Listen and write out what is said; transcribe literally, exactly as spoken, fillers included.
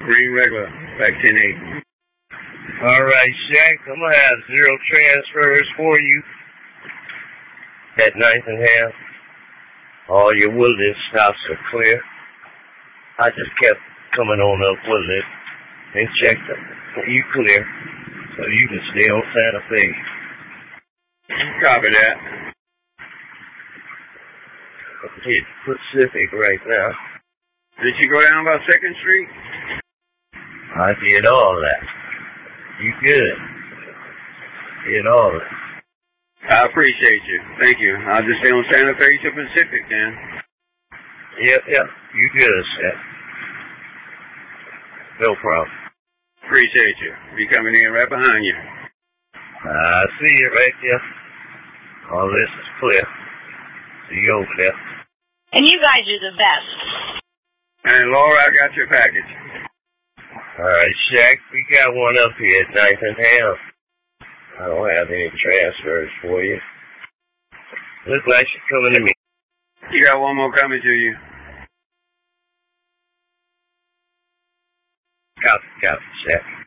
Green regular, back ten eight. All right, Shaq, I'm going to have zero transfers for you at ninth and half. All your Woodland stops are clear. I just kept coming on up Woodland and checked them. You clear, so you can stay on Santa Fe. Copy that. I'm hit Pacific right now. Did you go down by second Street? I did all that. You good. Did all that. I appreciate you. Thank you. I'll just stay on Santa Fe to Pacific then. Yep, yep. You good, Shaq. No problem. Appreciate you. Be coming in right behind you. I see you right there. All this is clear. See you over there. And you guys are the best. And Laura, I got your package. All right, Shaq, we got one up here at ninth and half. I don't have any transfers for you. Looks like she's coming to me. You got one more coming to you. Copy, copy, Shaq.